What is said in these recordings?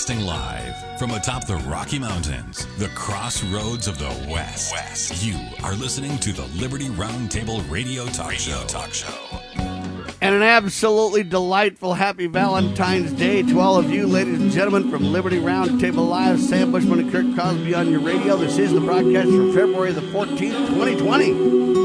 Broadcasting live from atop the Rocky Mountains, the crossroads of the West. You are listening to the Liberty Roundtable Radio Talk Show. And an absolutely delightful happy Valentine's Day to all of you, ladies and gentlemen, from Liberty Roundtable Live. Sam Bushman and Kurt Crosby on your radio. This is the broadcast for February the 14th, 2020.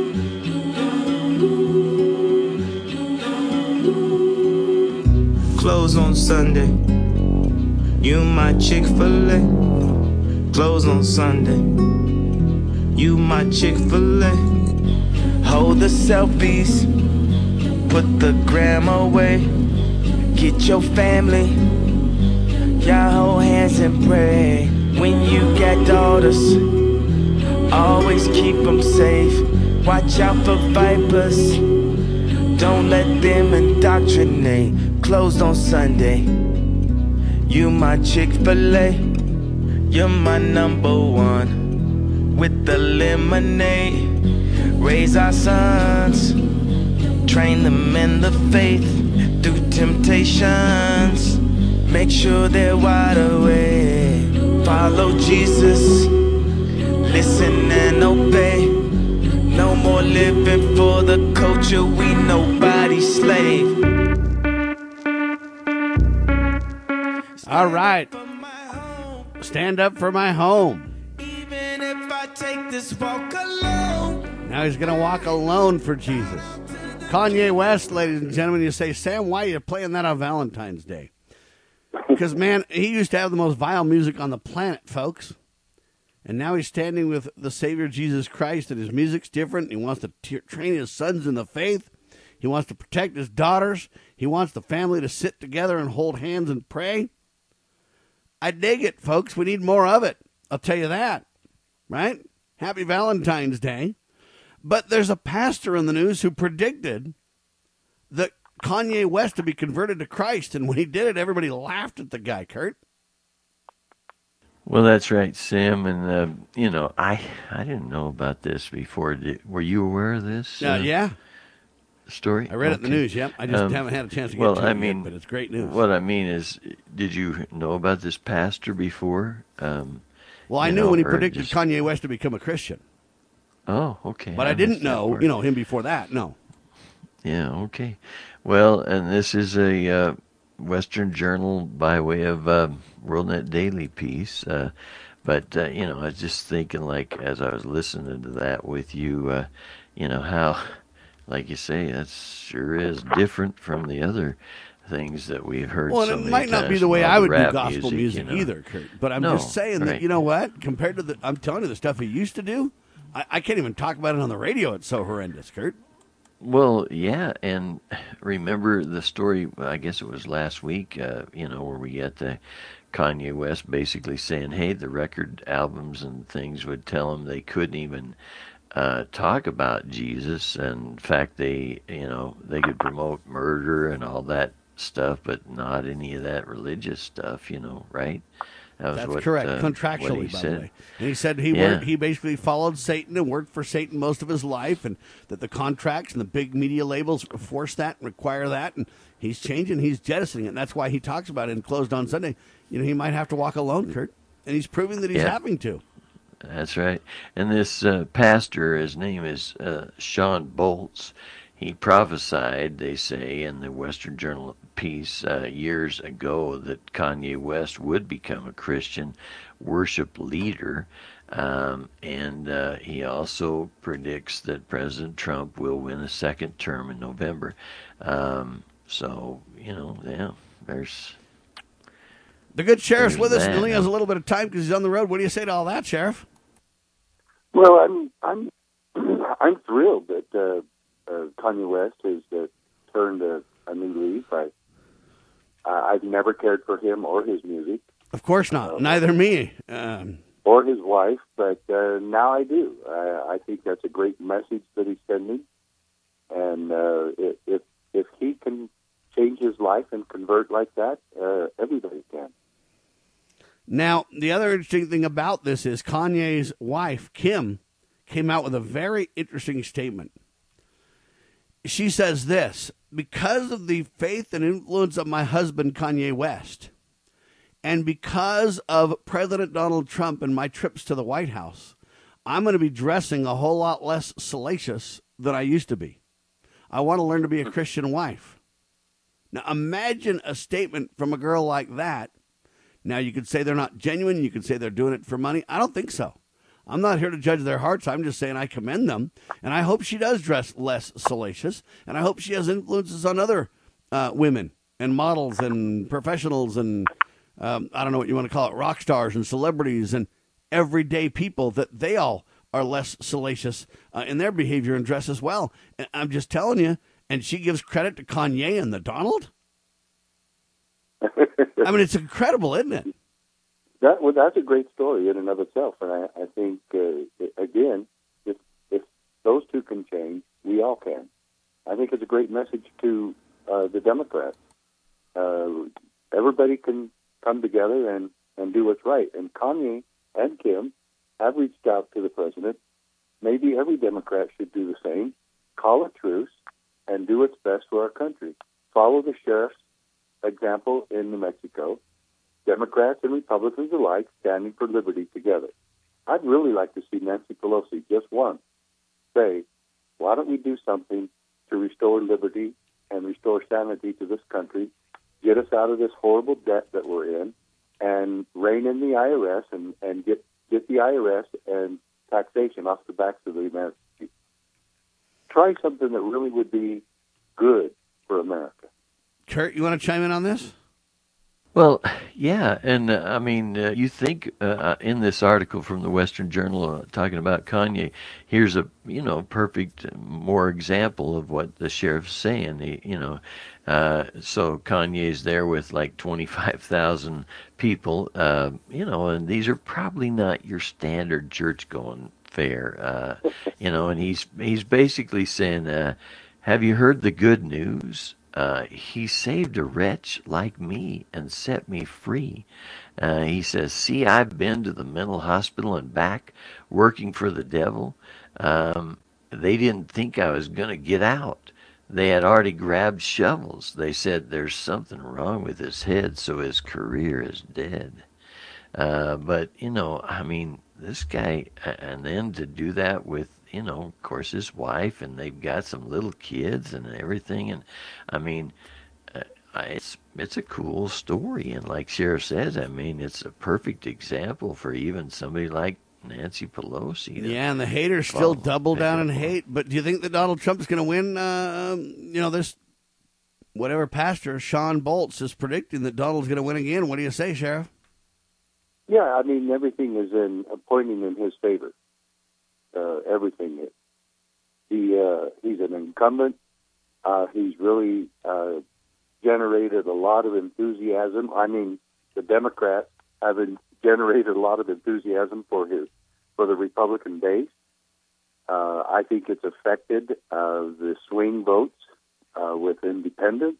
Close on Sunday, you my Chick-fil-A. Close on Sunday, you my Chick-fil-A. Hold the selfies, put the gram away. Get your family, y'all hold hands and pray. When you got daughters, always keep them safe. Watch out for vipers, don't let them indoctrinate. Closed on Sunday, you my Chick-fil-A. You're my number one with the lemonade. Raise our sons, train them in the faith through temptations. Make sure they're wide awake. Follow Jesus, listen and obey. No more living for the culture, we nobody's slave. All right. Stand up for my home. Even if I take this walk alone. Now he's going to walk alone for Jesus. Kanye West, ladies and gentlemen, you say, Sam, why are you playing that on Valentine's Day? Because, man, he used to have the most vile music on the planet, folks. And now he's standing with the Savior Jesus Christ, and his music's different. He wants to train his sons in the faith. He wants to protect his daughters. He wants the family to sit together and hold hands and pray. I dig it, folks. We need more of it. I'll tell you that, right? Happy Valentine's Day. But there's a pastor in the news who predicted that Kanye West would be converted to Christ. And when he did it, everybody laughed at the guy, Kurt. Well, that's right, Sam. And, I didn't know about this before. Were you aware of this? Yeah. Story? I read it in the news, yep. I just haven't had a chance to get to it yet, but it's great news. What I mean is, did you know about this pastor before? Well, I knew when he predicted Kanye West to become a Christian. Oh, okay. But I didn't know, him before that, no. Yeah, okay. Well, and this is a Western Journal by way of WorldNet Daily piece. But I was just thinking, like, as I was listening to that with you, how... Like you say, that sure is different from the other things that we've heard. Well, so and it many might not be times the way from I would do rap gospel music either, Kurt. But I'm just saying that, you know what? Compared to I'm telling you, the stuff he used to do, I can't even talk about it on the radio. It's so horrendous, Kurt. Well, yeah, and remember the story, I guess it was last week, where we got the Kanye West basically saying, hey, the record albums and things would tell him they couldn't even talk about Jesus, and in fact they could promote murder and all that stuff, but not any of that religious stuff, right? That's correct, contractually, by the way. And he said he basically followed Satan and worked for Satan most of his life, and that the contracts and the big media labels force that and require that, and he's changing, he's jettisoning it, and that's why he talks about it in Closed on Sunday. He might have to walk alone, Kurt, and he's proving that he's having to. That's right. And this pastor, his name is Sean Boltz. He prophesied, they say, in the Western Journal piece years ago that Kanye West would become a Christian worship leader. And he also predicts that President Trump will win a second term in November. There's... The good sheriff's with us and only has a little bit of time because he's on the road. What do you say to all that, Sheriff? Well, I'm thrilled that Kanye West has turned a new leaf. I've never cared for him or his music. Of course not. Neither me. Or his wife, but now I do. I think that's a great message that he's sending. And if he can change his life and convert like that, everybody can. Now, the other interesting thing about this is Kanye's wife, Kim, came out with a very interesting statement. She says this: because of the faith and influence of my husband, Kanye West, And because of President Donald Trump and my trips to the White House, I'm going to be dressing a whole lot less salacious than I used to be. I want to learn to be a Christian wife. Now, imagine a statement from a girl like that. Now, you could say they're not genuine. You could say they're doing it for money. I don't think so. I'm not here to judge their hearts. I'm just saying I commend them. And I hope she does dress less salacious. And I hope she has influences on other women and models and professionals and I don't know what you want to call it, rock stars and celebrities and everyday people, that they all are less salacious in their behavior and dress as well. And I'm just telling you, and she gives credit to Kanye and the Donald. I mean, it's incredible, isn't it? That's a great story in and of itself. And I think, again, if those two can change, we all can. I think it's a great message to the Democrats. Everybody can come together and do what's right. And Kanye and Kim have reached out to the president. Maybe every Democrat should do the same. Call a truce and do what's best for our country. Follow the sheriff's example in New Mexico. Democrats and Republicans alike standing for liberty together. I'd really like to see Nancy Pelosi just once say, why don't we do something to restore liberty and restore sanity to this country, get us out of this horrible debt that we're in, and rein in the IRS and get the IRS and taxation off the backs of the American people. Try something that really would be good for America. Kurt, you want to chime in on this? Well, yeah, and I mean, you think in this article from the Western Journal talking about Kanye, here's a perfect more example of what the sheriff's saying. So Kanye's there with like 25,000 people, and these are probably not your standard church-going fare, and he's basically saying, have you heard the good news? He saved a wretch like me and set me free. He says, see, I've been to the mental hospital and back working for the devil. They didn't think I was going to get out. They had already grabbed shovels. They said there's something wrong with his head, so his career is dead. But, I mean, this guy, and then to do that with, of course, his wife, and they've got some little kids and everything. And I mean, it's a cool story. And like Sheriff says, I mean, it's a perfect example for even somebody like Nancy Pelosi. Yeah, and the haters still double down and hate. But do you think that Donald Trump is going to win? This whatever pastor Sean Bolts is predicting that Donald's going to win again. What do you say, Sheriff? Yeah, I mean, everything is pointing in his favor. Everything is. He's an incumbent. He's really generated a lot of enthusiasm. I mean, the Democrats have generated a lot of enthusiasm for the Republican base. I think it's affected the swing votes with independents,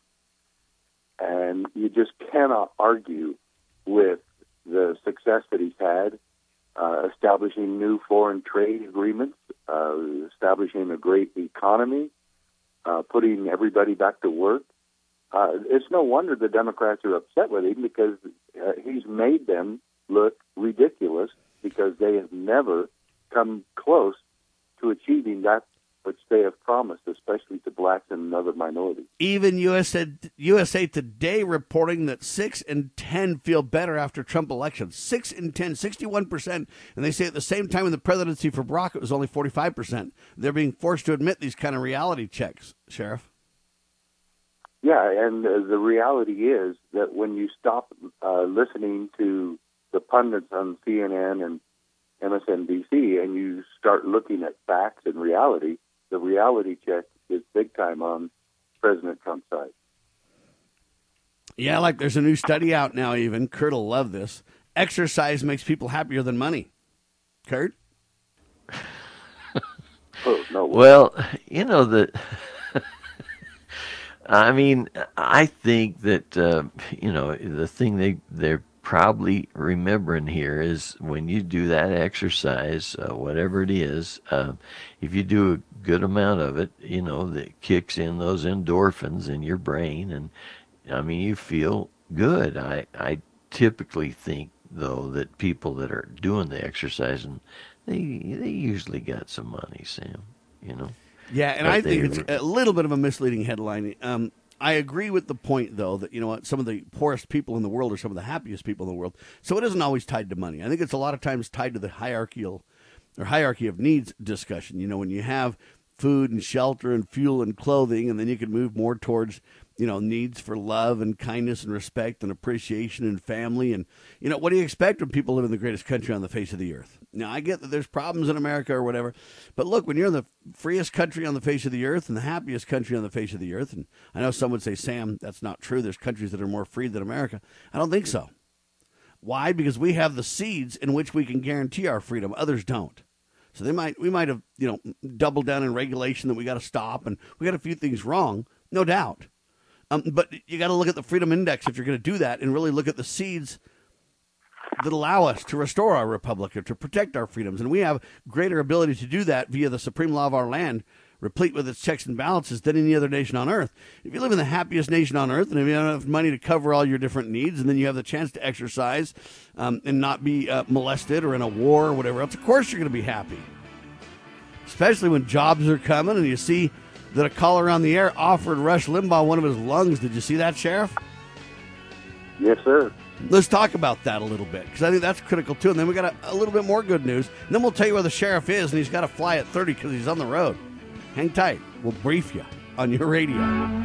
and you just cannot argue with the success that he's had. Establishing new foreign trade agreements, establishing a great economy, putting everybody back to work. It's no wonder the Democrats are upset with him, because he's made them look ridiculous, because they have never come close to achieving that which they have promised, especially to blacks and other minorities. Even USA Today reporting that 6 in 10 feel better after Trump election. 6 in 10, 61%. And they say at the same time in the presidency for Barack, it was only 45%. They're being forced to admit these kind of reality checks, Sheriff. Yeah, and the reality is that when you stop listening to the pundits on CNN and MSNBC and you start looking at facts and reality, the reality check is big time on President Trump's side. Yeah, like there's a new study out now even. Kurt will love this. Exercise makes people happier than money. Kurt? Oh, no. Well, I mean, I think that, the thing they're probably remembering here is when you do that exercise, whatever it is, if you do a good amount of it, that kicks in those endorphins in your brain, and I mean, you feel good. I typically think, though, that people that are doing the exercising, they usually got some money, Sam. Yeah, and But I think they- it's a little bit of a misleading headline. I agree with the point, though, that, some of the poorest people in the world are some of the happiest people in the world. So it isn't always tied to money. I think it's a lot of times tied to the hierarchy of needs discussion. When you have food and shelter and fuel and clothing, and then you can move more towards, needs for love and kindness and respect and appreciation and family. And, what do you expect when people live in the greatest country on the face of the earth? Now, I get that there's problems in America or whatever, but look, when you're in the freest country on the face of the earth and the happiest country on the face of the earth, and I know some would say, Sam, that's not true. There's countries that are more free than America. I don't think so. Why? Because we have the seeds in which we can guarantee our freedom. Others don't. So we might have, doubled down in regulation that we got to stop, and we got a few things wrong, no doubt. But you got to look at the Freedom Index if you're going to do that, and really look at the seeds that allow us to restore our republic or to protect our freedoms. And we have greater ability to do that via the supreme law of our land, replete with its checks and balances, than any other nation on earth. If you live in the happiest nation on earth, and if you have enough money to cover all your different needs, and then you have the chance to exercise and not be molested or in a war or whatever else, of course you're going to be happy. Especially when jobs are coming and you see that a caller on the air offered Rush Limbaugh one of his lungs. Did you see that, Sheriff? Yes, sir. Let's talk about that a little bit, because I think that's critical, too. And then we got a little bit more good news. And then we'll tell you where the sheriff is, and he's got to fly at 30 because he's on the road. Hang tight. We'll brief you on your radio.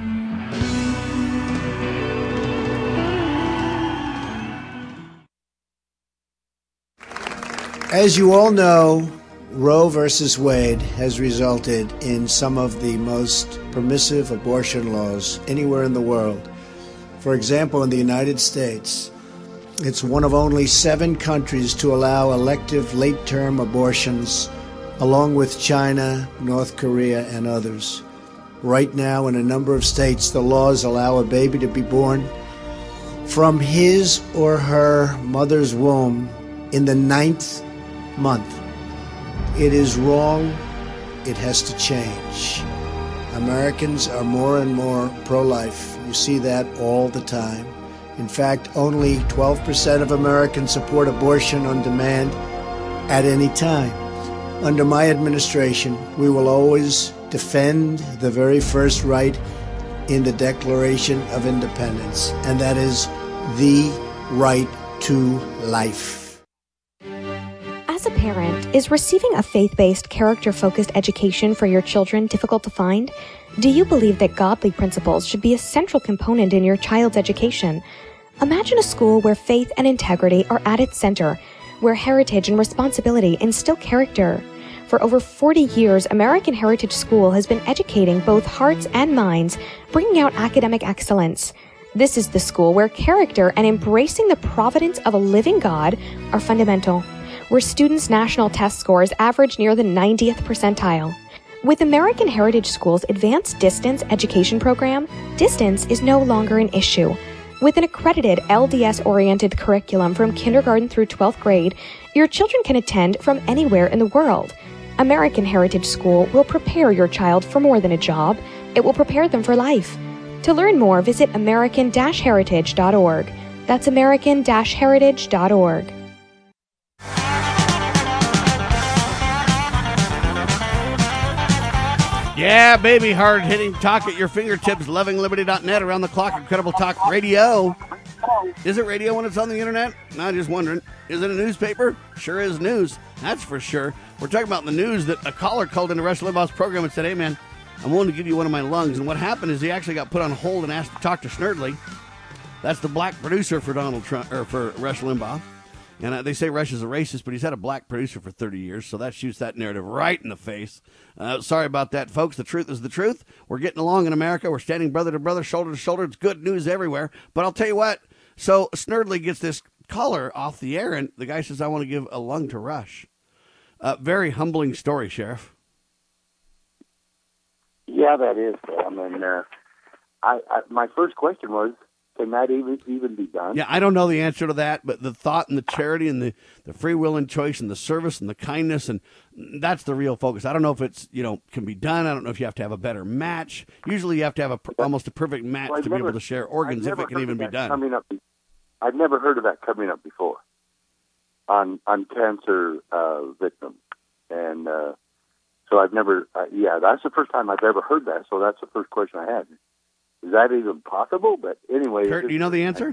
As you all know, Roe versus Wade has resulted in some of the most permissive abortion laws anywhere in the world. For example, in the United States, it's one of only 7 countries to allow elective late-term abortions, along with China, North Korea, and others. Right now, in a number of states, the laws allow a baby to be born from his or her mother's womb in the 9th month. It is wrong. It has to change. Americans are more and more pro-life. You see that all the time. In fact, only 12% of Americans support abortion on demand at any time. Under my administration, we will always defend the very first right in the Declaration of Independence, and that is the right to life. As a parent, is receiving a faith-based, character-focused education for your children difficult to find? Do you believe that godly principles should be a central component in your child's education? Imagine a school where faith and integrity are at its center, where heritage and responsibility instill character. For over 40 years, American Heritage School has been educating both hearts and minds, bringing out academic excellence. This is the school where character and embracing the providence of a living God are fundamental, where students' national test scores average near the 90th percentile. With American Heritage School's Advanced Distance Education Program, distance is no longer an issue. With an accredited LDS-oriented curriculum from kindergarten through 12th grade, your children can attend from anywhere in the world. American Heritage School will prepare your child for more than a job. It will prepare them for life. To learn more, visit american-heritage.org. That's american-heritage.org. Yeah, baby, hard-hitting talk at your fingertips, lovingliberty.net, around the clock, Incredible Talk Radio. Is it radio when it's on the internet? No, just wondering. Is it a newspaper? Sure is news. That's for sure. We're talking about in the news that a caller called into Rush Limbaugh's program and said, hey, man, I'm willing to give you one of my lungs. And what happened is he actually got put on hold and asked to talk to Snerdley. That's the black producer for Donald Trump, or for Rush Limbaugh. And they say Rush is a racist, but he's had a black producer for 30 years, so that shoots that narrative right in the face. Sorry about that, folks. The truth is the truth. We're getting along in America. We're standing brother to brother, shoulder to shoulder. It's good news everywhere. But I'll tell you what. So Snerdley gets this caller off the air, and the guy says, I want to give a lung to Rush. Very humbling story, Sheriff. Yeah, that is, Sam. And my first question was, can that even be done? Yeah, I don't know the answer to that, but the thought and the charity and the free will and choice and the service and the kindness, and that's the real focus. I don't know if it's, can be done. I don't know if you have to have a better match. Usually you have to have almost a perfect match to be able to share organs if it can even be done. I've never heard of that coming up before on cancer victims, and so I've never. That's the first time I've ever heard that. So that's the first question I had. Is that even possible? But anyway, Kurt, do you know the answer?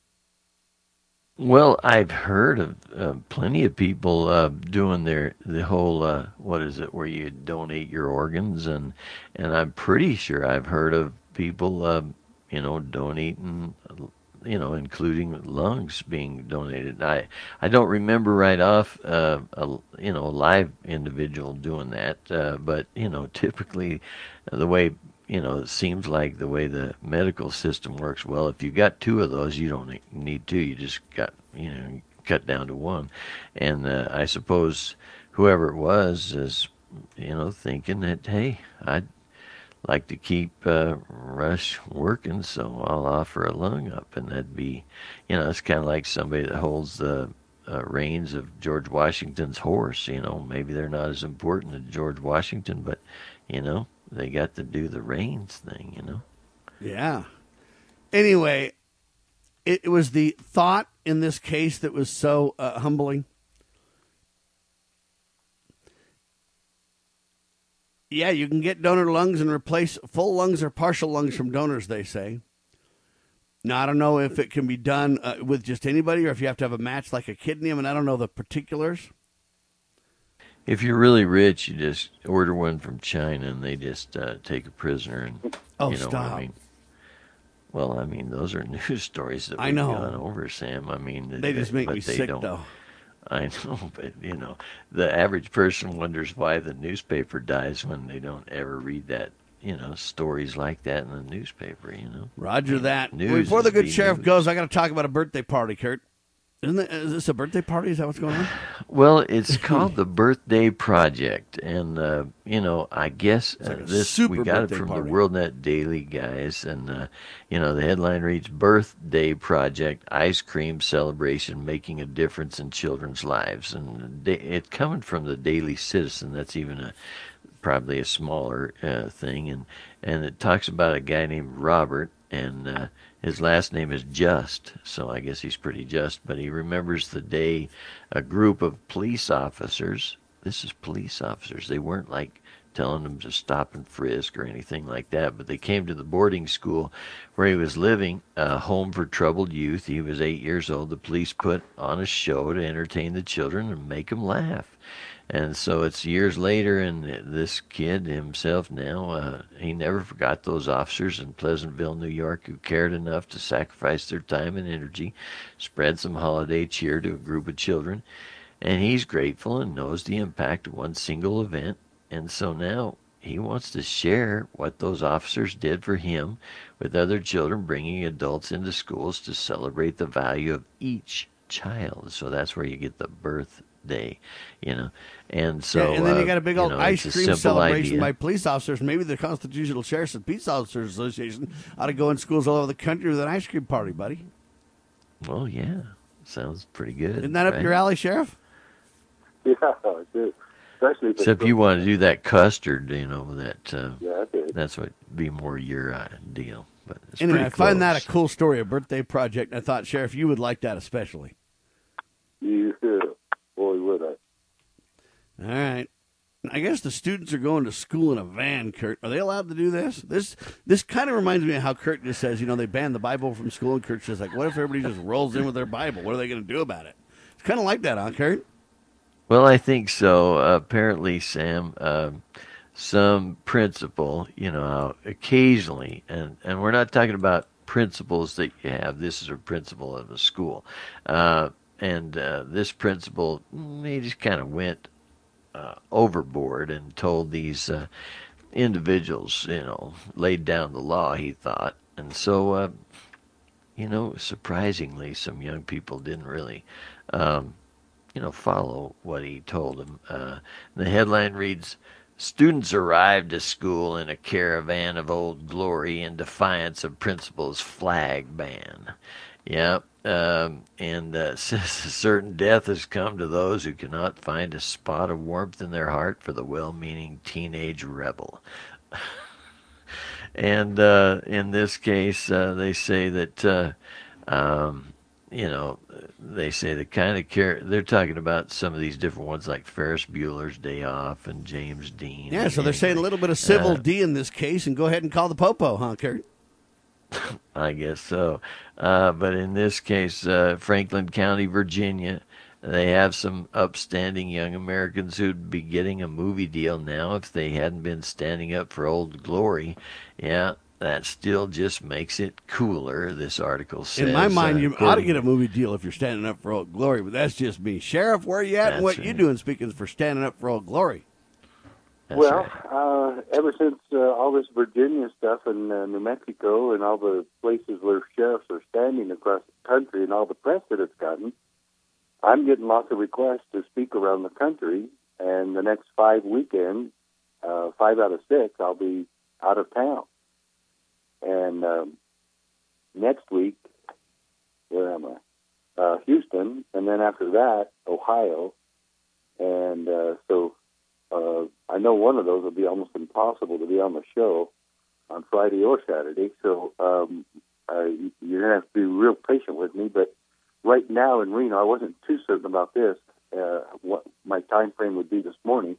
Well, I've heard of plenty of people doing the whole what is it, where you donate your organs, and I'm pretty sure I've heard of people donating, including lungs being donated. I don't remember right off a live individual doing that, but typically the way. It seems like the way the medical system works, well, if you got two of those, you don't need two. You just got, cut down to one. And I suppose whoever it was is, thinking that, hey, I'd like to keep Rush working, so I'll offer a lung up. And that'd be, it's kind of like somebody that holds the reins of George Washington's horse. Maybe they're not as important as George Washington, but, they got to do the reins thing, Yeah. Anyway, it was the thought in this case that was so humbling. Yeah, you can get donor lungs and replace full lungs or partial lungs from donors, they say. Now, I don't know if it can be done with just anybody or if you have to have a match like a kidney. I mean, I don't know the particulars. If you're really rich, you just order one from China, and they just take a prisoner. And stop. What I mean, those are news stories that we've gone over, Sam. I mean, they just make me sick, though. I know, but the average person wonders why the newspaper dies when they don't ever read that. Stories like that in the newspaper. Roger that. Before the good sheriff goes, I got to talk about a birthday party, Kurt. Is this a birthday party? Is that what's going on? Well, it's called the Birthday Project, and I guess we got it from the WorldNet Daily guys, and the headline reads "Birthday Project: Ice Cream Celebration Making a Difference in Children's Lives," and it's coming from the Daily Citizen. That's even probably a smaller thing, and it talks about a guy named Robert, and his last name is Just, so I guess he's pretty just, but he remembers the day a group of police officers, this is police officers, they weren't like telling him to stop and frisk or anything like that, but they came to the boarding school where he was living, a home for troubled youth. He was 8 years old. The police put on a show to entertain the children and make them laugh. And so it's years later, and this kid himself now, he never forgot those officers in Pleasantville, New York, who cared enough to sacrifice their time and energy, spread some holiday cheer to a group of children. And he's grateful and knows the impact of one single event. And so now he wants to share what those officers did for him with other children, bringing adults into schools to celebrate the value of each child. So that's where you get the birthday, and so and then you got a big old ice cream celebration idea by police officers. Maybe the Constitutional Sheriffs and Peace Officers Association ought to go in schools all over the country with an ice cream party, buddy. Well, yeah, sounds pretty good. Isn't that up your alley, Sheriff? Yeah, it is. Especially except you want to do that custard, that's what be more your deal. But it's anyway, I find that a close. cool story, a birthday project. And I thought, Sheriff, you would like that especially. You boy, would I. All right. I guess the students are going to school in a van, Kurt. Are they allowed to do this? This kind of reminds me of how Kurt just says, they banned the Bible from school, and Kurt says, what if everybody just rolls in with their Bible? What are they going to do about it? It's kind of like that, huh, Kurt? Well, I think so. Apparently, Sam, some principal, occasionally, and we're not talking about principals that you have. This is a principal of a school. And this principal, he just kind of went overboard and told these individuals, laid down the law, he thought. And so, surprisingly, some young people didn't really, follow what he told them. The headline reads, "Students arrived to school in a caravan of Old Glory in defiance of principal's flag ban." Yep. And says a certain death has come to those who cannot find a spot of warmth in their heart for the well-meaning teenage rebel. And in this case, they say that they say the kind of they're talking about some of these different ones like Ferris Bueller's Day Off and James Dean. Yeah, so they're saying a little bit of civil D in this case, and go ahead and call the popo, huh, Kurt? I guess so. But in this case, Franklin County, Virginia, they have some upstanding young Americans who'd be getting a movie deal now if they hadn't been standing up for Old Glory. Yeah, that still just makes it cooler, this article says. In my mind, you ought to get a movie deal if you're standing up for Old Glory, but that's just me. Sheriff, where are you at and what you doing, speaking for standing up for Old Glory? Ever since all this Virginia stuff and New Mexico and all the places where sheriffs are standing across the country and all the press that it's gotten, I'm getting lots of requests to speak around the country. And the next 5 weekends, 5 out of 6, I'll be out of town. And next week, where am I? Houston, and then after that, Ohio. And so I know one of those will be almost impossible to be on the show on Friday or Saturday. So you're going to have to be real patient with me. But right now in Reno, I wasn't too certain about this, what my time frame would be this morning.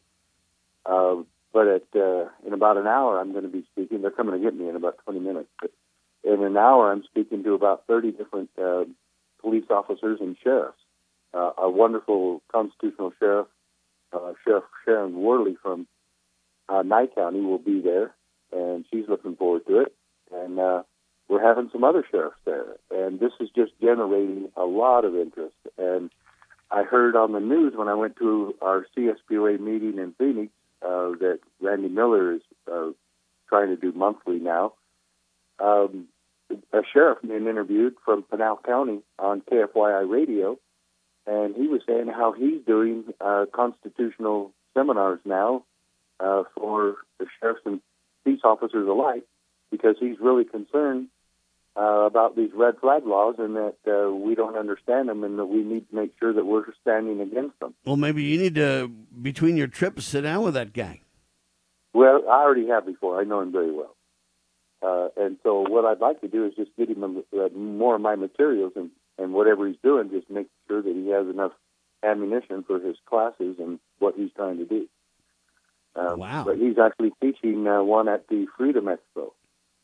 But in about an hour, I'm going to be speaking. They're coming to get me in about 20 minutes. But in an hour, I'm speaking to about 30 different police officers and sheriffs. A wonderful constitutional sheriff, Sheriff Sharon Worley from Nye County, will be there, and she's looking forward to it. And we're having some other sheriffs there, and this is just generating a lot of interest. And I heard on the news when I went to our CSPOA meeting in Phoenix that Randy Miller is trying to do monthly now. A sheriff being interviewed from Pinal County on KFYI radio, and he was saying how he's doing constitutional seminars now for the sheriffs and peace officers alike, because he's really concerned about these red flag laws and that we don't understand them and that we need to make sure that we're standing against them. Well, maybe you need to, between your trips, sit down with that guy. Well, I already have before. I know him very well. And so what I'd like to do is just get him more of my materials and whatever he's doing, just make sure that he has enough ammunition for his classes and what he's trying to do. Wow. But he's actually teaching one at the Freedom Expo.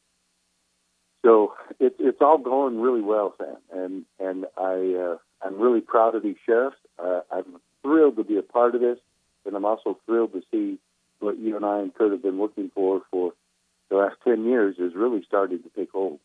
So it's all going really well, Sam. And I'm really proud of these sheriffs. I'm thrilled to be a part of this, and I'm also thrilled to see what you and I and Kurt have been looking for the last 10 years is really starting to take hold.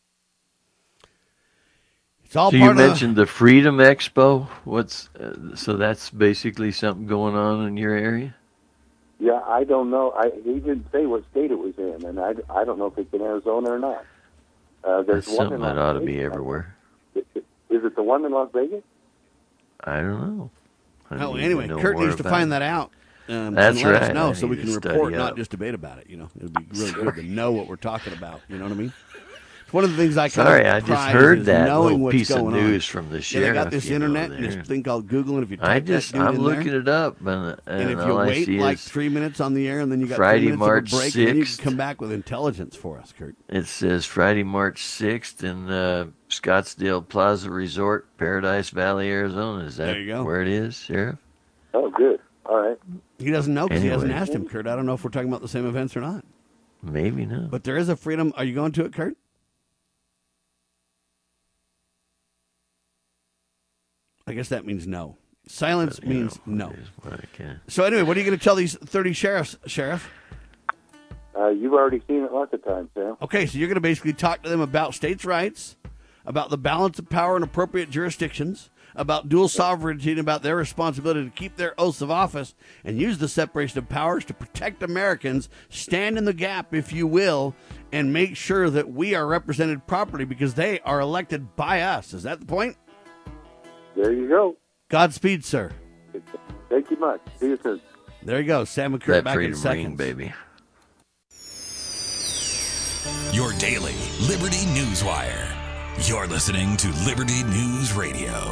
It's all so you mentioned the Freedom Expo. So that's basically something going on in your area? Yeah, I don't know. He didn't say what state it was in, and I don't know if it's in Arizona or not. There's that's one something that ought to be everywhere. Is it the one in Las Vegas? I don't know. Anyway, Kurt needs to find that out. That's and let us know so we can report, not just debate about it. It'd be really good to know what we're talking about. You know what I mean? It's one of the things I just heard that little piece of news from the sheriff. They got this internet and this thing called Google, and if you type I'm looking it up, and if you wait like 3 minutes on the air, and then you got Friday, 3 minutes March of a break, 6th, and you can come back with intelligence for us, Kurt. It says Friday, March 6th in Scottsdale Plaza Resort, Paradise Valley, Arizona. Is that where it is, Sheriff? Oh, good. All right. He doesn't know because he hasn't asked him, Kurt. I don't know if we're talking about the same events or not. Maybe not. But there is a Freedom. Are you going to it, Kurt? I guess that means no. Silence means no. So anyway, what are you going to tell these 30 sheriffs, Sheriff? You've already seen it lots of times, Sam. Okay, so you're going to basically talk to them about states' rights, about the balance of power in appropriate jurisdictions, about dual sovereignty, and about their responsibility to keep their oaths of office and use the separation of powers to protect Americans, stand in the gap, if you will, and make sure that we are represented properly because they are elected by us. Is that the point? There you go. Godspeed, sir. Thank you much. See you soon. There you go. Sam and Kurt back in seconds. Ring, baby. Your daily Liberty News Wire. You're listening to Liberty News Radio.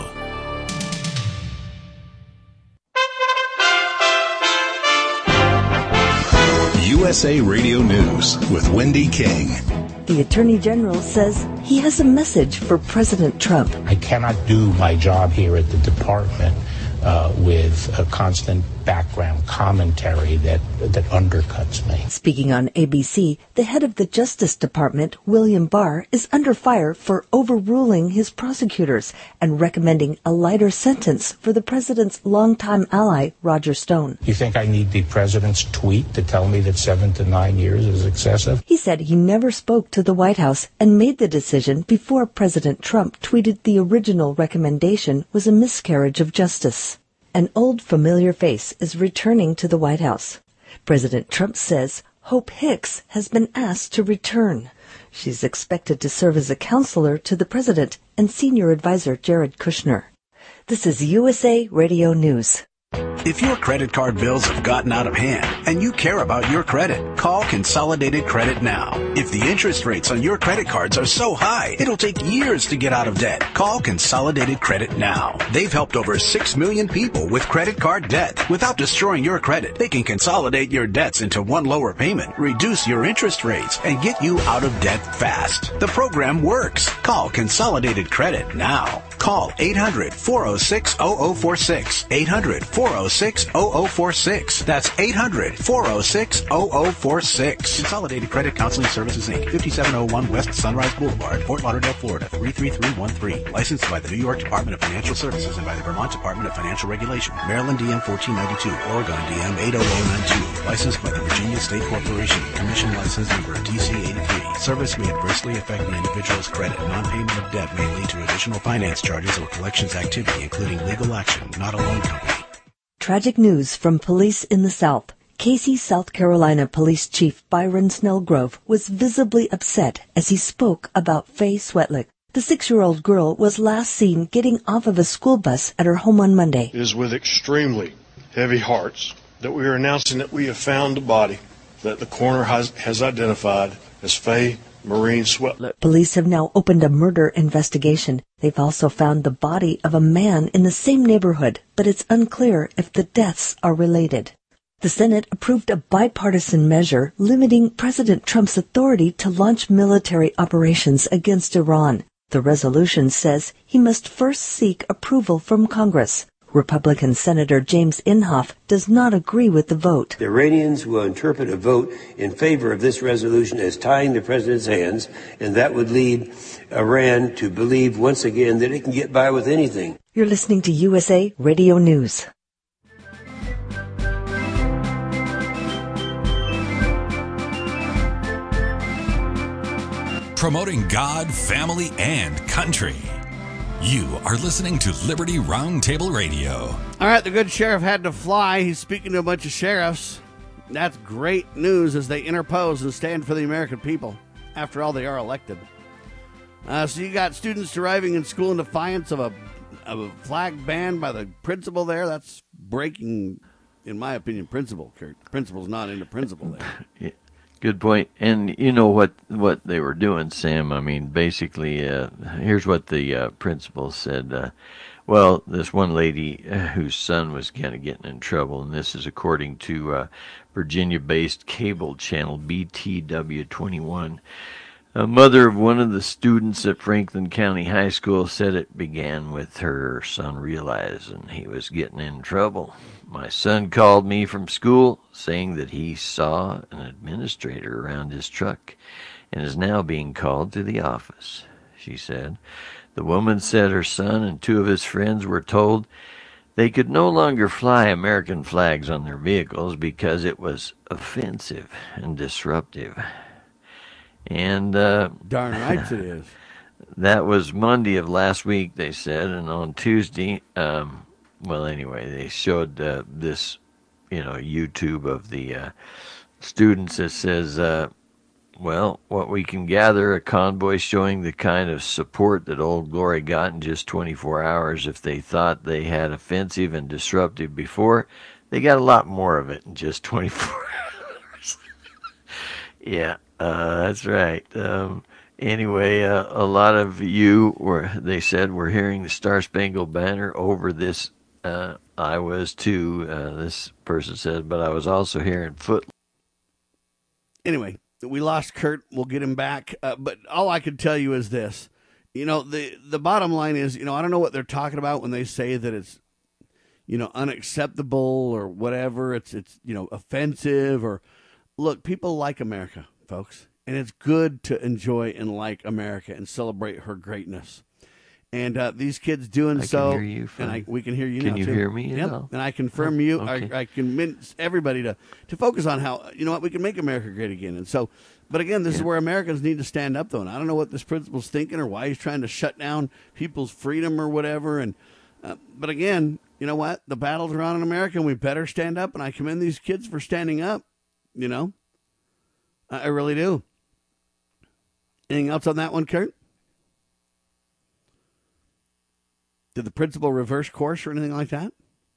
USA Radio News with Wendy King. The Attorney General says he has a message for President Trump. I cannot do my job here at the department with a constant background commentary that undercuts me. Speaking on ABC, the head of the Justice Department, William Barr, is under fire for overruling his prosecutors and recommending a lighter sentence for the president's longtime ally, Roger Stone. You think I need the president's tweet to tell me that 7 to 9 years is excessive? He said he never spoke to the White House and made the decision before President Trump tweeted the original recommendation was a miscarriage of justice. An old familiar face is returning to the White House. President Trump says Hope Hicks has been asked to return. She's expected to serve as a counselor to the president and senior advisor Jared Kushner. This is USA Radio News. If your credit card bills have gotten out of hand and you care about your credit, call Consolidated Credit now. If the interest rates on your credit cards are so high, it'll take years to get out of debt. Call Consolidated Credit now. They've helped over 6 million people with credit card debt. Without destroying your credit, they can consolidate your debts into one lower payment, reduce your interest rates, and get you out of debt fast. The program works. Call Consolidated Credit now. Call 800-406-0046. 800-406-0046. That's 800-406-0046. Consolidated Credit Counseling Services, Inc., 5701 West Sunrise Boulevard, Fort Lauderdale, Florida, 33313. Licensed by the New York Department of Financial Services and by the Vermont Department of Financial Regulation. Maryland DM 1492. Oregon DM 80092. Licensed by the Virginia State Corporation. Commission license number DC 83. Service may adversely affect an individual's credit. Non-payment of debt may lead to additional finance charges or collections activity, including legal action, not a loan company. Tragic news from police in the South. Casey, South Carolina Police Chief Byron Snellgrove was visibly upset as he spoke about Faye Swetlick. The 6-year-old girl was last seen getting off of a school bus at her home on Monday. It is with extremely heavy hearts that we are announcing that we have found the body that the coroner has identified as Faye Maureen Swetlick. Police have now opened a murder investigation. They've also found the body of a man in the same neighborhood, but it's unclear if the deaths are related. The Senate approved a bipartisan measure limiting President Trump's authority to launch military operations against Iran. The resolution says he must first seek approval from Congress. Republican Senator James Inhofe does not agree with the vote. The Iranians will interpret a vote in favor of this resolution as tying the president's hands, and that would lead Iran to believe once again that it can get by with anything. You're listening to USA Radio News. Promoting God, family, and country. You are listening to Liberty Roundtable Radio. All right, the good sheriff had to fly. He's speaking to a bunch of sheriffs. That's great news as they interpose and stand for the American people. After all, they are elected. So you got students arriving in school in defiance of a flag ban by the principal there. That's breaking, in my opinion, principle, Kurt. The principal's not into principle there. Yeah. Good point. And you know what they were doing, Sam? I mean, basically, here's what the principal said. Well, this one lady whose son was kind of getting in trouble, and this is according to Virginia-based cable channel BTW21. A mother of one of the students at Franklin County High School said it began with her son realizing he was getting in trouble. My son called me from school saying that he saw an administrator around his truck and is now being called to the office, she said. The woman said her son and 2 of his friends were told they could no longer fly American flags on their vehicles because it was offensive and disruptive. And darn right it is. That was Monday of last week, they said, and on Tuesday, well, anyway, they showed this, YouTube of the students that says, well, what we can gather, a convoy showing the kind of support that Old Glory got in just 24 hours. If they thought they had offensive and disruptive before, they got a lot more of it in just 24 hours. Yeah, that's right. Anyway, a lot of you they said, were hearing the Star Spangled Banner over this. I was too, this person said, but I was also hearing foot. Anyway, we lost Kurt. We'll get him back. But all I can tell you is this. The bottom line is, I don't know what they're talking about when they say that it's, unacceptable or whatever. It's offensive or look, people like America, folks. And it's good to enjoy and like America and celebrate her greatness. And these kids doing so. I can hear you. And we can hear you now, Can you too. hear me? Yep. No. And I confirm you. Okay. I convince everybody to focus on how, we can make America great again. And so, but again, this is where Americans need to stand up, though. And I don't know what this principal's thinking or why he's trying to shut down people's freedom or whatever. And but again, you know what? The battles are on in America, and we better stand up. And I commend these kids for standing up. I really do. Anything else on that one, Kurt? Did the principal reverse course or anything like that?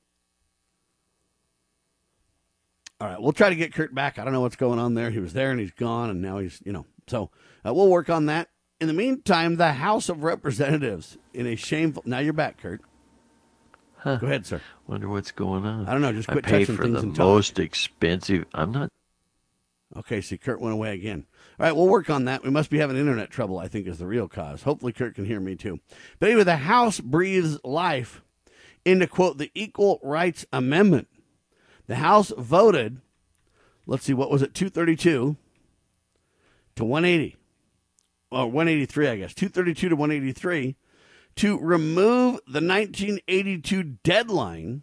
All right, we'll try to get Kurt back. I don't know what's going on there. He was there and he's gone, and now he's, So we'll work on that. In the meantime, the House of Representatives, in a shameful... Now you're back, Kurt. Huh. Go ahead, sir. Wonder what's going on. I don't know. Just quit I pay touching for things the and talk. most expensive... I'm not... Okay, see, Kurt went away again. All right, we'll work on that. We must be having internet trouble, I think, is the real cause. Hopefully Kurt can hear me, too. But anyway, the House breathes life into, quote, the Equal Rights Amendment. The House voted, let's see, what was it, 232 to 180. Or 183, I guess. 232 to 183 to remove the 1982 deadline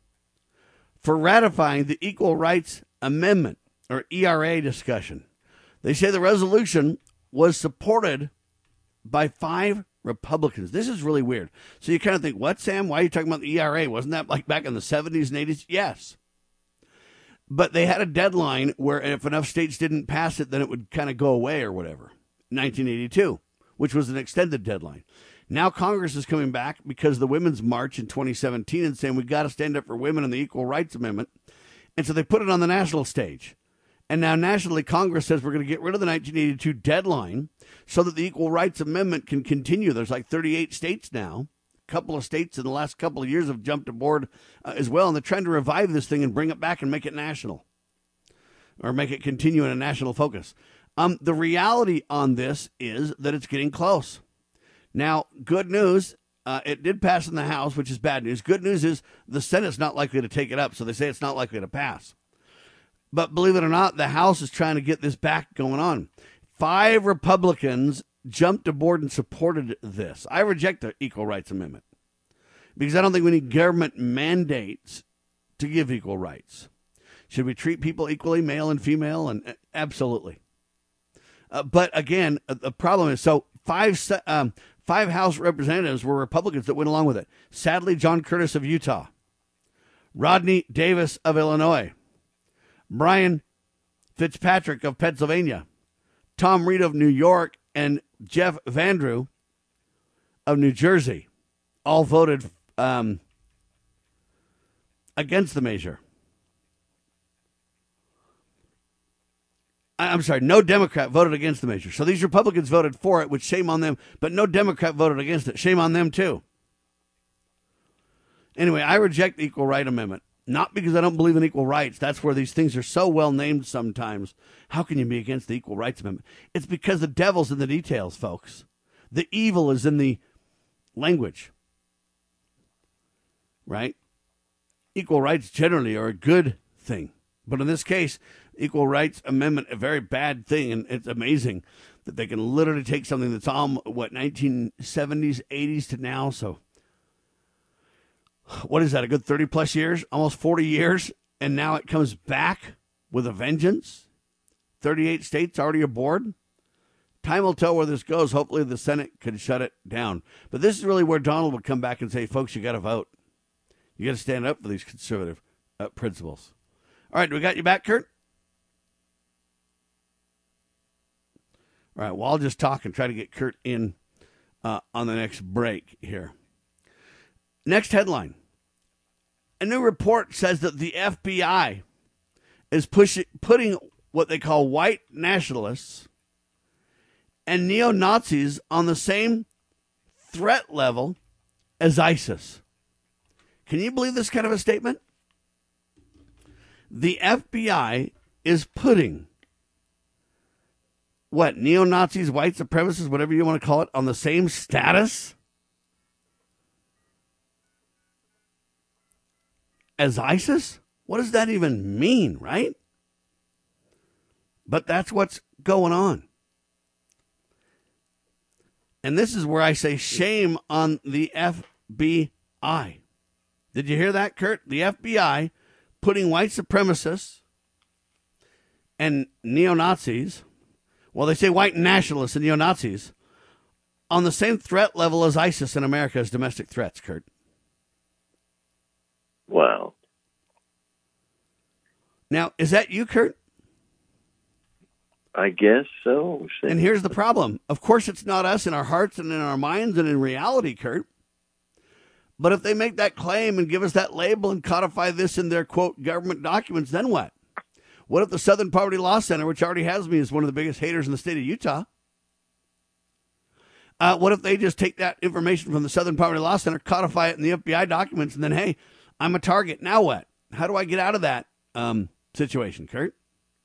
for ratifying the Equal Rights Amendment, or ERA discussion. They say the resolution was supported by 5 Republicans. This is really weird. So you kind of think, what, Sam? Why are you talking about the ERA? Wasn't that like back in the 70s and 80s? Yes. But they had a deadline where if enough states didn't pass it, then it would kind of go away or whatever. 1982, which was an extended deadline. Now Congress is coming back because of the Women's March in 2017 and saying we've got to stand up for women and the Equal Rights Amendment. And so they put it on the national stage. And now nationally, Congress says we're going to get rid of the 1982 deadline so that the Equal Rights Amendment can continue. There's like 38 states now. A couple of states in the last couple of years have jumped aboard as well. And they're trying to revive this thing and bring it back and make it national or make it continue in a national focus. The reality on this is that it's getting close. Now, good news, it did pass in the House, which is bad news. Good news is the Senate's not likely to take it up, so they say it's not likely to pass. But believe it or not, the House is trying to get this back going on. 5 Republicans jumped aboard and supported this. I reject the Equal Rights Amendment because I don't think we need government mandates to give equal rights. Should we treat people equally, male and female? And absolutely. But again, the problem is, so 5 House representatives were Republicans that went along with it. Sadly, John Curtis of Utah, Rodney Davis of Illinois, Brian Fitzpatrick of Pennsylvania, Tom Reed of New York, and Jeff Vandrew of New Jersey all voted against the measure. I'm sorry, no Democrat voted against the measure. So these Republicans voted for it, which shame on them, but no Democrat voted against it. Shame on them, too. Anyway, I reject the Equal Right Amendment. Not because I don't believe in equal rights. That's where these things are so well named sometimes. How can you be against the Equal Rights Amendment? It's because the devil's in the details, folks. The evil is in the language. Right? Equal rights generally are a good thing. But in this case, Equal Rights Amendment, a very bad thing. And it's amazing that they can literally take something that's on, 1970s, 80s to now. So what is that, a good 30 plus years, almost 40 years, and now it comes back with a vengeance? 38 states already aboard. Time will tell where this goes. Hopefully the Senate can shut it down. But this is really where Donald would come back and say, folks, you got to vote. You got to stand up for these conservative principles. All right, we got you back, Kurt? All right, well, I'll just talk and try to get Kurt in on the next break here. Next headline. A new report says that the FBI is putting what they call white nationalists and neo-Nazis on the same threat level as ISIS. Can you believe this kind of a statement? The FBI is putting what, neo-Nazis, white supremacists, whatever you want to call it, on the same status as ISIS? What does that even mean, right? But that's what's going on. And this is where I say shame on the FBI. Did you hear that, Kurt? The FBI putting white supremacists and neo-Nazis, well, they say white nationalists and neo-Nazis, on the same threat level as ISIS in America as domestic threats, Kurt. Wow. Now, is that you, Kurt? I guess so. And here's the problem. Of course, it's not us in our hearts and in our minds and in reality, Kurt. But if they make that claim and give us that label and codify this in their, quote, government documents, then what? What if the Southern Poverty Law Center, which already has me as one of the biggest haters in the state of Utah, what if they just take that information from the Southern Poverty Law Center, codify it in the FBI documents, and then, hey, I'm a target. Now what? How do I get out of that situation, Kurt?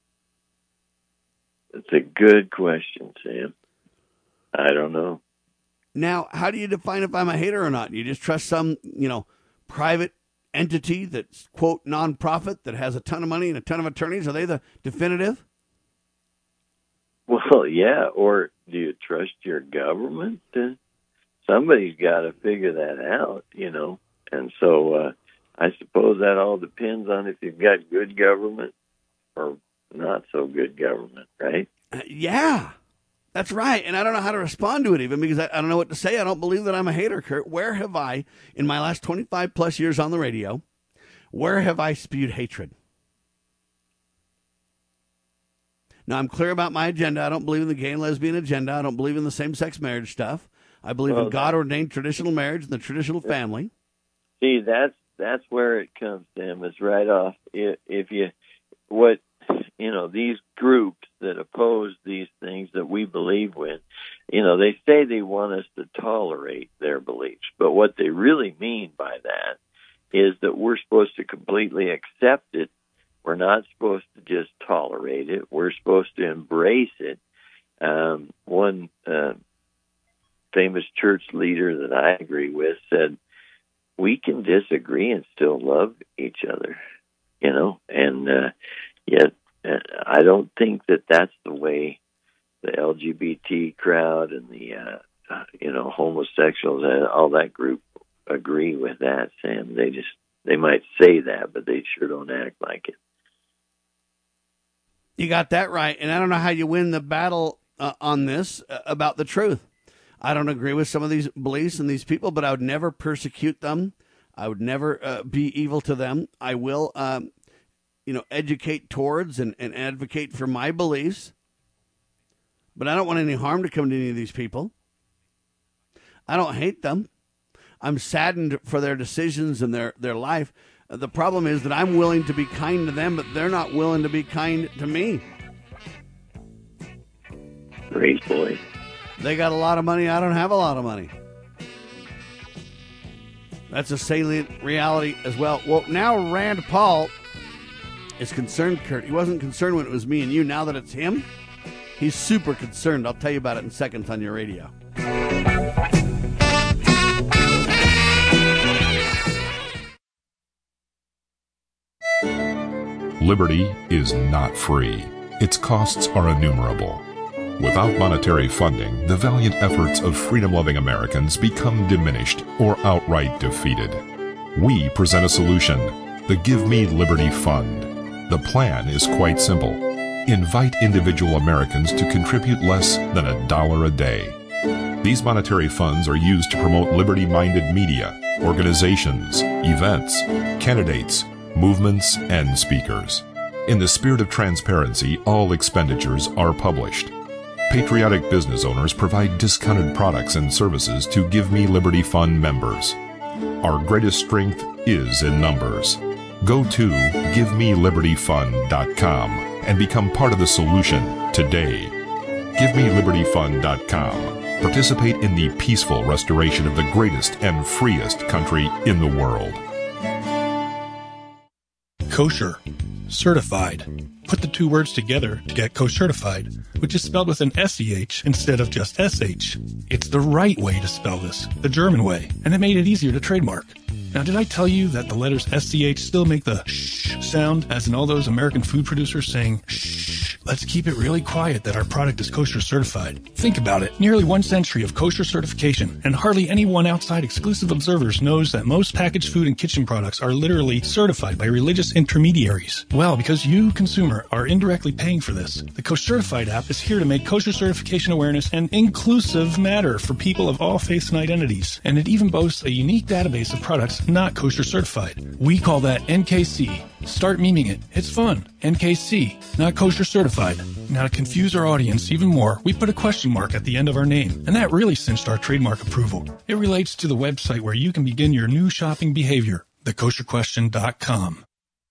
It's a good question, Sam. I don't know. Now, how do you define if I'm a hater or not? You just trust some, private entity that's, quote, nonprofit that has a ton of money and a ton of attorneys? Are they the definitive? Well, yeah. Or do you trust your government? Somebody's got to figure that out, And so I suppose that all depends on if you've got good government or not so good government, right? Yeah, that's right. And I don't know how to respond to it even because I don't know what to say. I don't believe that I'm a hater, Kurt. Where have I, in my last 25 plus years on the radio, where have I spewed hatred? Now, I'm clear about my agenda. I don't believe in the gay and lesbian agenda. I don't believe in the same-sex marriage stuff. I believe in God-ordained traditional marriage and the traditional family. See, that's where it comes, Sam. It's right off. These groups that oppose these things that we believe in, they say they want us to tolerate their beliefs. But what they really mean by that is that we're supposed to completely accept it. We're not supposed to just tolerate it. We're supposed to embrace it. One famous church leader that I agree with said, we can disagree and still love each other, and yet I don't think that that's the way the LGBT crowd and the, homosexuals and all that group agree with that, Sam. They might say that, but they sure don't act like it. You got that right. And I don't know how you win the battle on this about the truth. I don't agree with some of these beliefs and these people, but I would never persecute them. I would never be evil to them. I will, educate towards and advocate for my beliefs. But I don't want any harm to come to any of these people. I don't hate them. I'm saddened for their decisions and their life. The problem is that I'm willing to be kind to them, but they're not willing to be kind to me. Great boy. They got a lot of money. I don't have a lot of money. That's a salient reality as well. Well, now Rand Paul is concerned, Kurt. He wasn't concerned when it was me and you. Now that it's him, he's super concerned. I'll tell you about it in seconds on your radio. Liberty is not free. Its costs are innumerable. Without monetary funding, the valiant efforts of freedom-loving Americans become diminished or outright defeated. We present a solution, the Give Me Liberty Fund. The plan is quite simple. Invite individual Americans to contribute less than $1 a day. These monetary funds are used to promote liberty-minded media, organizations, events, candidates, movements, and speakers. In the spirit of transparency, all expenditures are published. Patriotic business owners provide discounted products and services to Give Me Liberty Fund members. Our greatest strength is in numbers. Go to GiveMeLibertyFund.com and become part of the solution today. GiveMeLibertyFund.com. Participate in the peaceful restoration of the greatest and freest country in the world. kosher, certified. Put the two words together to get kosher-certified, which is spelled with an S-E-H instead of just S-H. It's the right way to spell this, the German way, and it made it easier to trademark. Now, did I tell you that the letters S-C-H still make the sh sound, as in all those American food producers saying, shh, let's keep it really quiet that our product is kosher certified. Think about it. Nearly 1 century of kosher certification, and hardly anyone outside exclusive observers knows that most packaged food and kitchen products are literally certified by religious intermediaries. Well, because you, consumer, are indirectly paying for this, the Kosher-Certified app is here to make kosher certification awareness an inclusive matter for people of all faiths and identities. And it even boasts a unique database of products not kosher certified. We call that NKC. Start memeing it. It's fun. NKC, not kosher certified. Now, to confuse our audience even more, we put a question mark at the end of our name, and that really cinched our trademark approval. It relates to the website where you can begin your new shopping behavior, thekosherquestion.com.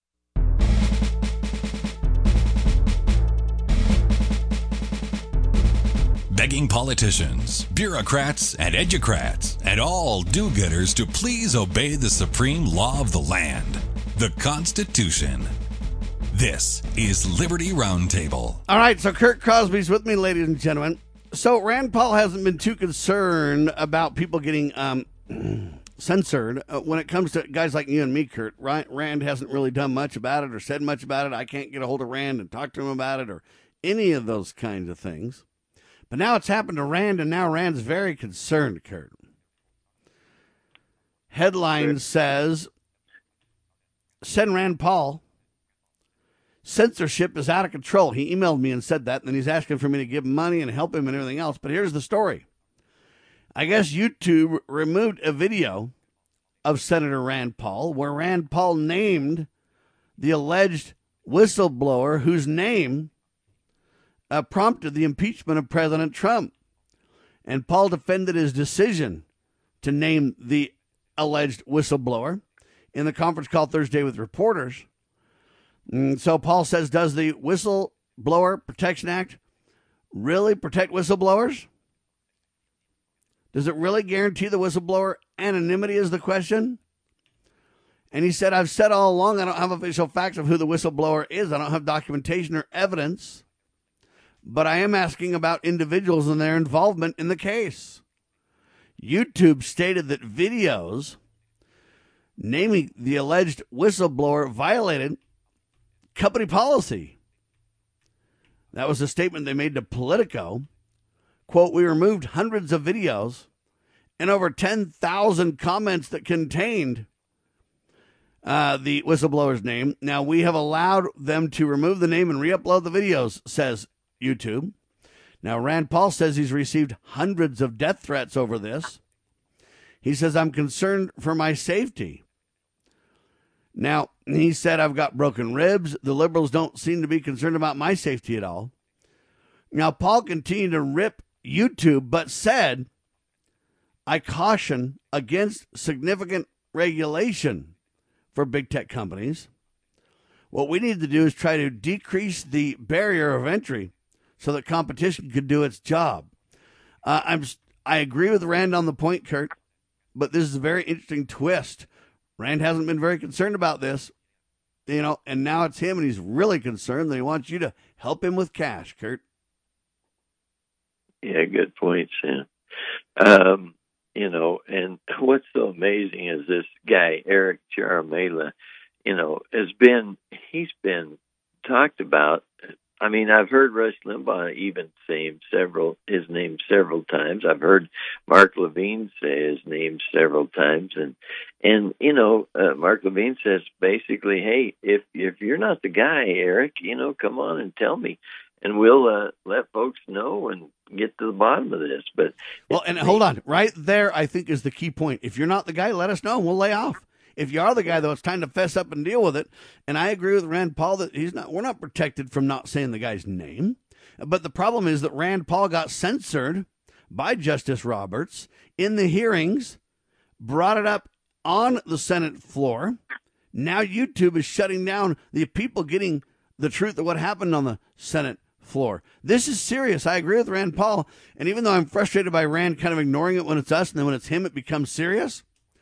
Begging politicians, bureaucrats, and educrats, and all do-gooders to please obey the supreme law of the land, the Constitution. This is Liberty Roundtable. All right, so Kurt Crosby's with me, ladies and gentlemen. So Rand Paul hasn't been too concerned about people getting censored when it comes to guys like you and me, Kurt. Rand hasn't really done much about it or said much about it. I can't get a hold of Rand and talk to him about it or any of those kinds of things. But now it's happened to Rand, and now Rand's very concerned, Kurt. Headline says, send Rand Paul, censorship is out of control. He emailed me and said that, and then he's asking for me to give him money and help him and everything else. But here's the story. I guess YouTube removed a video of Senator Rand Paul where Rand Paul named the alleged whistleblower whose name prompted the impeachment of President Trump. And Paul defended his decision to name the alleged whistleblower in the conference call Thursday with reporters. So Paul says, does the Whistleblower Protection Act really protect whistleblowers? Does it really guarantee the whistleblower anonymity is the question? And he said, I've said all along, I don't have official facts of who the whistleblower is. I don't have documentation or evidence. But I am asking about individuals and their involvement in the case. YouTube stated that videos naming the alleged whistleblower violated company policy. That was a statement they made to Politico. Quote, we removed hundreds of videos and over 10,000 comments that contained the whistleblower's name. Now, we have allowed them to remove the name and re-upload the videos, says YouTube. Now, Rand Paul says he's received hundreds of death threats over this. He says, I'm concerned for my safety. Now, he said, I've got broken ribs. The liberals don't seem to be concerned about my safety at all. Now, Paul continued to rip YouTube, but said, I caution against significant regulation for big tech companies. What we need to do is try to decrease the barrier of entry so that competition could do its job. I agree with Rand on the point, Kurt, but this is a very interesting twist. Rand hasn't been very concerned about this, and now it's him, and he's really concerned that he wants you to help him with cash, Kurt. Yeah, good point, Sam. And what's so amazing is this guy, Eric Jaramillo, he's been talked about. I mean, I've heard Rush Limbaugh even say his name several times. I've heard Mark Levine say his name several times, and Mark Levine says basically, hey, if you're not the guy, Eric, come on and tell me, and we'll let folks know and get to the bottom of this. But hold on, right there, I think is the key point. If you're not the guy, let us know, and we'll lay off. If you are the guy, though, it's time to fess up and deal with it. And I agree with Rand Paul that we're not protected from not saying the guy's name. But the problem is that Rand Paul got censored by Justice Roberts in the hearings, brought it up on the Senate floor. Now YouTube is shutting down the people getting the truth of what happened on the Senate floor. This is serious. I agree with Rand Paul. And even though I'm frustrated by Rand kind of ignoring it when it's us, and then when it's him, it becomes serious.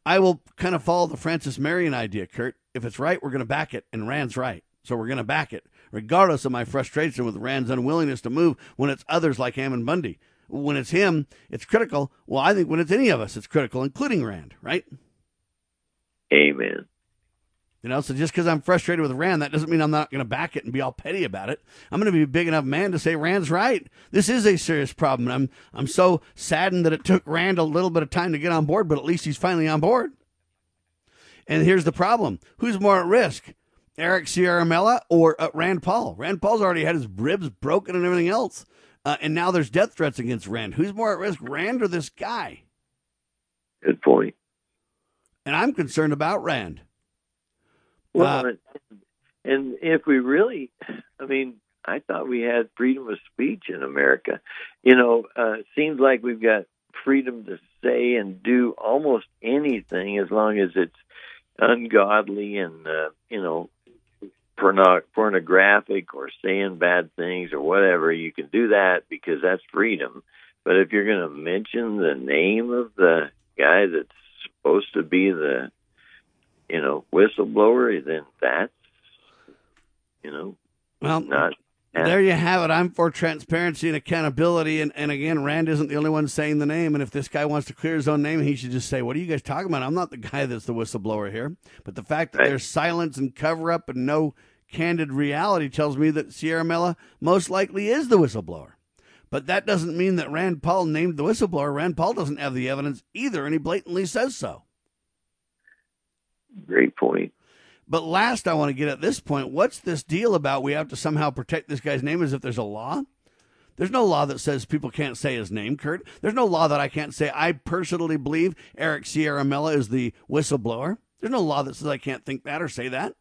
I will kind of follow the Francis Marion idea, Kurt. If it's right, we're going to back it, and Rand's right. So we're going to back it, regardless of my frustration with Rand's unwillingness to move when it's others like Ammon Bundy. When it's him, it's critical. Well, I think when it's any of us, it's critical, including Rand, right? Amen. You know, so just because I'm frustrated with Rand, that doesn't mean I'm not going to back it and be all petty about it. I'm going to be a big enough man to say Rand's right. This is a serious problem. I'm so saddened that it took Rand a little bit of time to get on board, but at least he's finally on board. And here's the problem. Who's more at risk? Eric Ciaramella or Rand Paul? Rand Paul's already had his ribs broken and everything else. And now there's death threats against Rand. Who's more at risk, Rand or this guy? Good point. And I'm concerned about Rand. Well, and if we really, I mean, I thought we had freedom of speech in America. You know, it seems like we've got freedom to say and do almost anything as long as it's ungodly and, you know, pornographic or saying bad things or whatever. You can do that because that's freedom. But if you're going to mention the name of the guy that's supposed to be the, you know, whistleblower, then that's, you know, well, not. There you have it. I'm for transparency and accountability. And again, Rand isn't the only one saying the name. And if this guy wants to clear his own name, he should just say, what are you guys talking about? I'm not the guy that's the whistleblower here. But the fact that there's silence and cover up and no candid reality tells me that Ciaramella most likely is the whistleblower. But that doesn't mean that Rand Paul named the whistleblower. Rand Paul doesn't have the evidence either, and he blatantly says so. Great point. But last, I want to get at this point, what's this deal about we have to somehow protect this guy's name as if there's a law? There's no law that says people can't say his name, Kurt. There's no law that I can't say I personally believe Eric Ciaramella is the whistleblower. There's no law that says I can't think that or say that.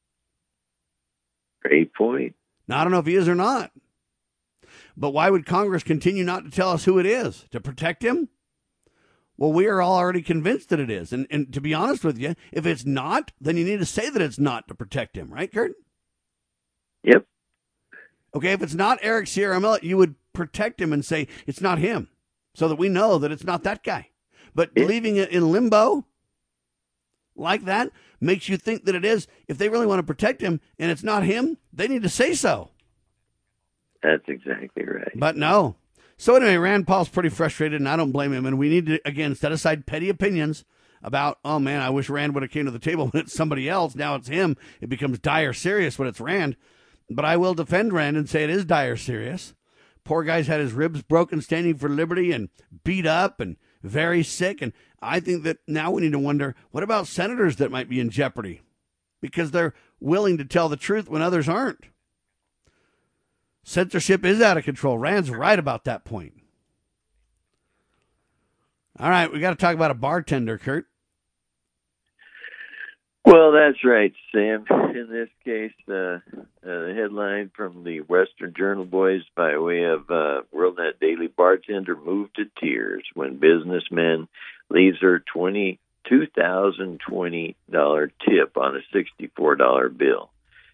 Great point. Now, I don't know if he is or not. But why would Congress continue not to tell us who it is? To protect him? Well, we are all already convinced that it is. And to be honest with you, if it's not, then you need to say that it's not to protect him. Right, Kurt? Yep. Okay, if it's not Eric Ciaramella, you would protect him and say it's not him so that we know that it's not that guy. But leaving it in limbo like that makes you think that it is. If they really want to protect him and it's not him, they need to say so. That's exactly right. But no. So anyway, Rand Paul's pretty frustrated, and I don't blame him. And we need to, again, set aside petty opinions about, oh, man, I wish Rand would have came to the table when it's somebody else. Now it's him. It becomes dire serious when it's Rand. But I will defend Rand and say it is dire serious. Poor guy's had his ribs broken standing for liberty and beat up and very sick. And I think that now we need to wonder, what about senators that might be in jeopardy? Because they're willing to tell the truth when others aren't. Censorship is out of control. Rand's right about that point. All right, we got to talk about a bartender, Kurt. Well, that's right, Sam. In this case, the headline from the Western Journal Boys by way of WorldNet Daily: bartender moved to tears when businessman leaves her $22,020 tip on a $64 bill.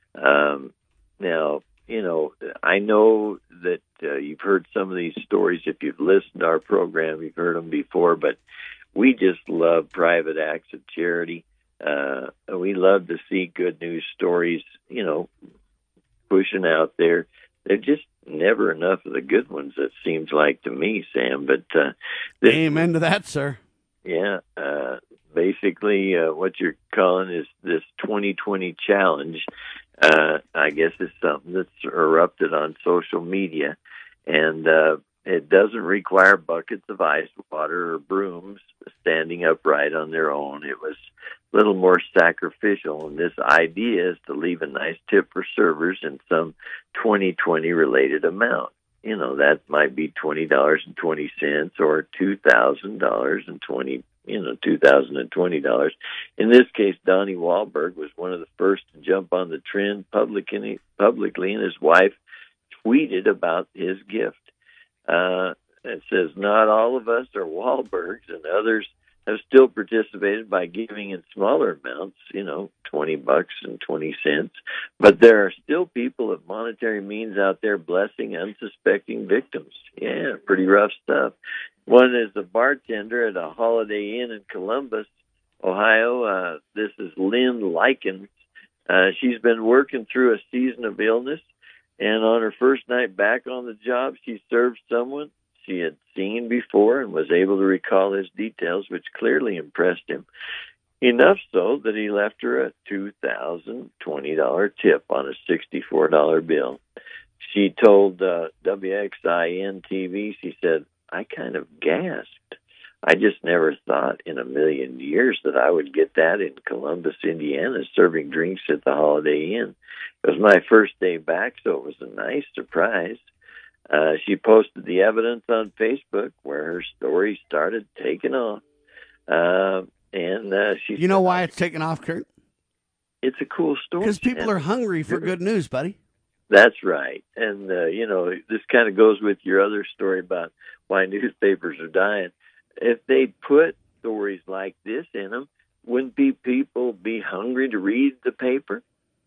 Now, you know, I know that you've heard some of these stories. If you've listened to our program, you've heard them before, but we just love private acts of charity. We love to see good news stories, you know, pushing out there. They're just never enough of the good ones, it seems like to me, Sam. But amen to that, sir. Yeah. Basically, what you're calling is this 2020 challenge. I guess it's something that's erupted on social media, and it doesn't require buckets of ice water or brooms standing upright on their own. It was a little more sacrificial, and this idea is to leave a nice tip for servers in some 2020 related amount. You know, that might be $20.20 or $2,020. $2,020. In this case, Donnie Wahlberg was one of the first to jump on the trend publicly, and his wife tweeted about his gift. It says, not all of us are Wahlbergs, and others have still participated by giving in smaller amounts, $20 and 20 cents. But there are still people of monetary means out there blessing unsuspecting victims. Yeah, pretty rough stuff. One is a bartender at a Holiday Inn in Columbus Ohio. This is Lynn Likens. She's been working through a season of illness, and on her first night back on the job, she served someone she had seen before and was able to recall his details, which clearly impressed him. Enough so that he left her a $2,020 tip on a $64 bill. She told WXIN TV, she said, "I kind of gasped. I just never thought in a million years that I would get that in Columbus, Indiana, serving drinks at the Holiday Inn. It was my first day back, so it was a nice surprise." She posted the evidence on Facebook where her story started taking off. You know why it's taken off, Kurt? It's a cool story. Because people are hungry for good news, buddy. That's right. And, this kind of goes with your other story about why newspapers are dying. If they put stories like this in them, wouldn't people be hungry to read the paper?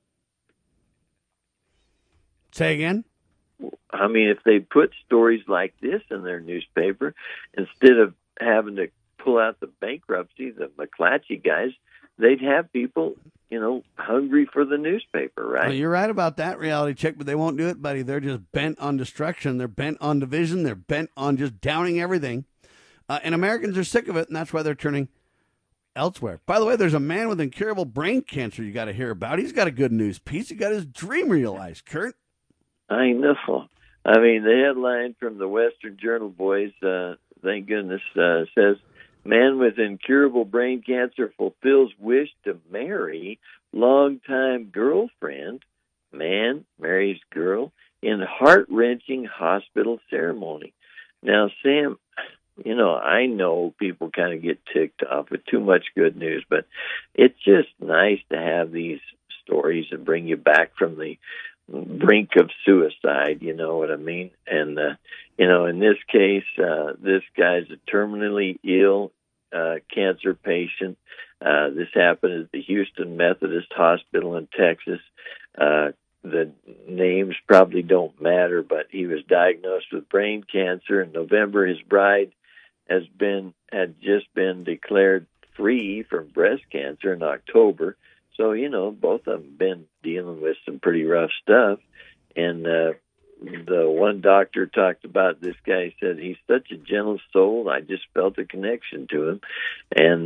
Say again? I mean, if they put stories like this in their newspaper, instead of having to pull out the bankruptcy, the McClatchy guys, they'd have people, hungry for the newspaper, right? Well, you're right about that, Reality Check, but they won't do it, buddy. They're just bent on destruction. They're bent on division. They're bent on just downing everything. And Americans are sick of it, and that's why they're turning elsewhere. By the way, there's a man with incurable brain cancer you got to hear about. He's got a good news piece. He got his dream realized, Kurt. I know. I mean, the headline from the Western Journal boys, thank goodness, says, "Man with incurable brain cancer fulfills wish to marry longtime girlfriend. Man marries girl in heart-wrenching hospital ceremony." Now, Sam, I know people kind of get ticked off with too much good news, but it's just nice to have these stories and bring you back from the brink of suicide, you know what I mean? And, in this case, this guy's a terminally ill cancer patient. This happened at the Houston Methodist Hospital in Texas. The names probably don't matter, but he was diagnosed with brain cancer in November. His bride had just been declared free from breast cancer in October. So, both of them been dealing with some pretty rough stuff. And the one doctor talked about this guy. He said, "He's such a gentle soul. I just felt a connection to him." And,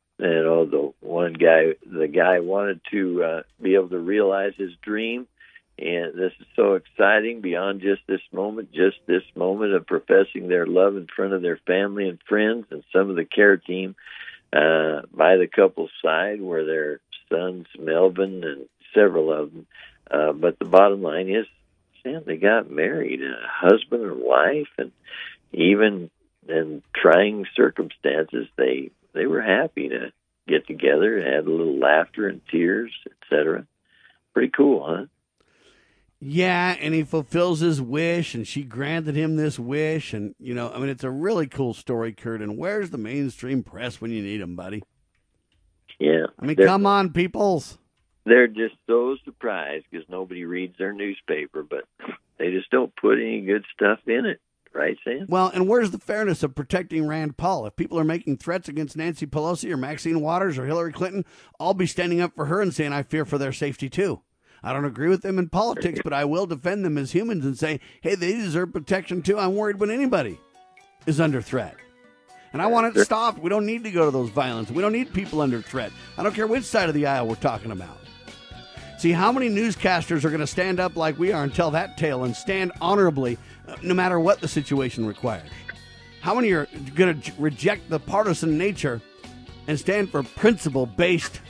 the guy wanted to be able to realize his dream. And this is so exciting beyond just this moment of professing their love in front of their family and friends. And some of the care team by the couple's side were their sons, Melvin, and several of them. But the bottom line is, Sam, they got married, a husband and wife, and even in trying circumstances, they were happy to get together, had a little laughter and tears, etc. Pretty cool, huh? Yeah, and he fulfills his wish, and she granted him this wish, and, it's a really cool story, Kurt, and where's the mainstream press when you need them, buddy? Yeah. I mean, come on, peoples. They're just so surprised because nobody reads their newspaper, but they just don't put any good stuff in it, right, Sam? Well, and where's the fairness of protecting Rand Paul? If people are making threats against Nancy Pelosi or Maxine Waters or Hillary Clinton, I'll be standing up for her and saying I fear for their safety, too. I don't agree with them in politics, but I will defend them as humans and say, hey, they deserve protection, too. I'm worried when anybody is under threat. And I want it stopped. We don't need to go to those violence. We don't need people under threat. I don't care which side of the aisle we're talking about. See, how many newscasters are going to stand up like we are and tell that tale and stand honorably no matter what the situation requires? How many are going to reject the partisan nature and stand for principle-based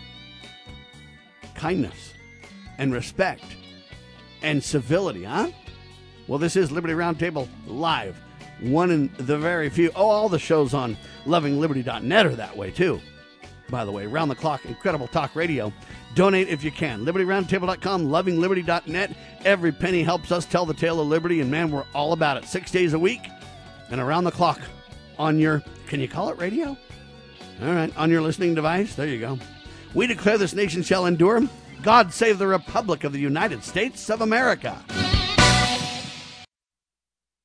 kindness and respect and civility, huh? Well, this is Liberty Roundtable Live. One in the very few. Oh, all the shows on lovingliberty.net are that way, too. By the way, round the clock, incredible talk radio. Donate if you can. LibertyRoundtable.com, lovingliberty.net. Every penny helps us tell the tale of liberty, and man, we're all about it. 6 days a week and around the clock on your, can you call it radio? All right, on your listening device. There you go. We declare this nation shall endure. God save the Republic of the United States of America.